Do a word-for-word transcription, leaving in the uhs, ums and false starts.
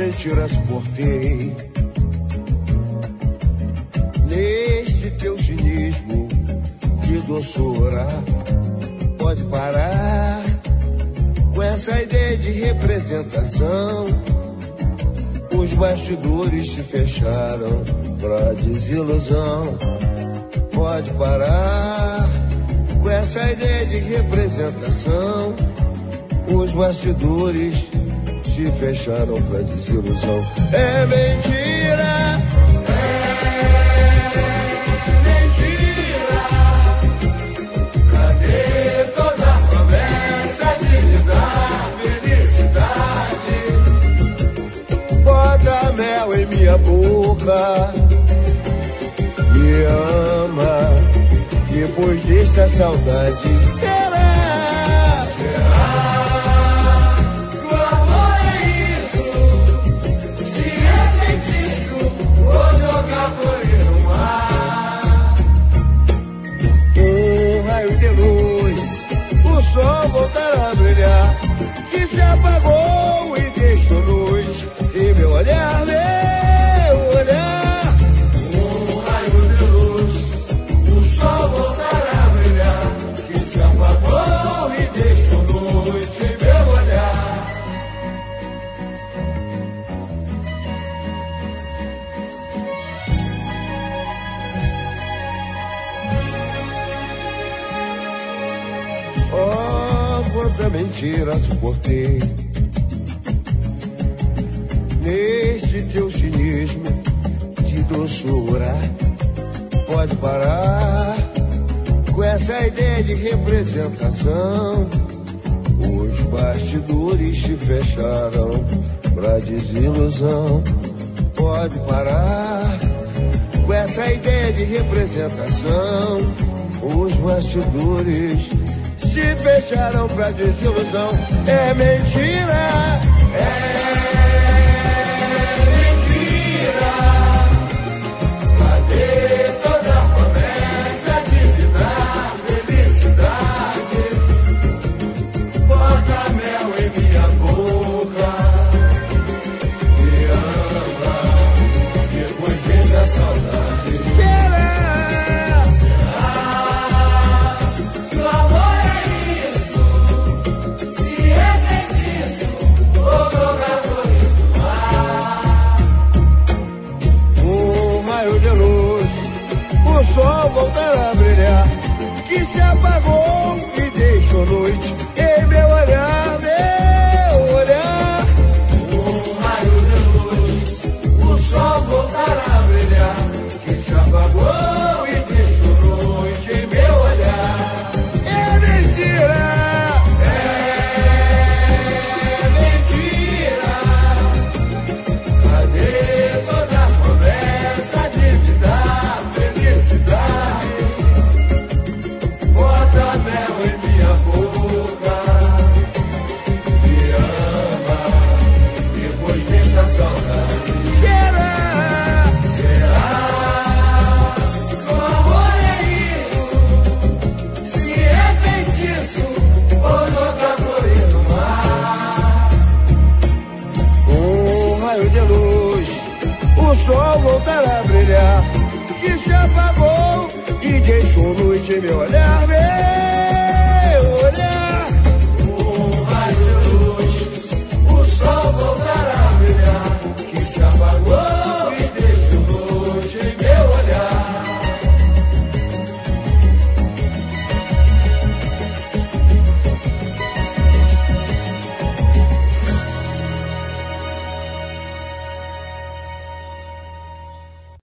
mentira suportei. Nesse teu cinismo de doçura, pode parar com essa ideia de representação. Os bastidores se fecharam pra desilusão. Pode parar com essa ideia de representação. Os bastidores se fecharam pra desilusão. É mentira, é mentira. Cadê toda a promessa de lhe dar felicidade? Bota mel em minha boca, me ama, depois dessa saudade. Será? Será que o amor é isso? Se é feitiço, vou jogar flores no mar. Um raio de luz, o sol voltará a brilhar, que se apagou e deixou luz em meu olhar, meu olhar. Um raio de luz, o sol voltará a brilhar, que se apagou e deixou luz em meu olhar. Oh, quanta mentira suportei. Neste teu cinismo de doçura, pode parar com essa ideia de representação. Os bastidores se fecharam pra desilusão. Pode parar com essa ideia de representação. Os bastidores se fecharam pra desilusão. É mentira, é mentira. Cadê toda a promessa de lhe dar felicidade? Bota mel em minha boca, me ama, depois deixa a saudade. Será? Será que o amor é isso? Se é feitiço, vou jogar flores no mar. Um raio de luz, o sol voltará a brilhar, que se apagou e deixou noite em meu olhar, meu olhar. Um raio de luz, o sol voltará a brilhar, que se apagou e deixou noite em meu olhar. É mentira, é mentira. Cadê toda a promessa de me dar felicidade? Bota mel em minha boca, me ama, depois deixa a saudade. Será? Será que o amor é isso? Se é feitiço, vou jogar flores no mar. Um raio de luz, o sol voltará a brilhar, que se apagou e deixou noite em meu olhar, meu olhar. Um raio de luz, o sol voltará a brilhar, que se apagou e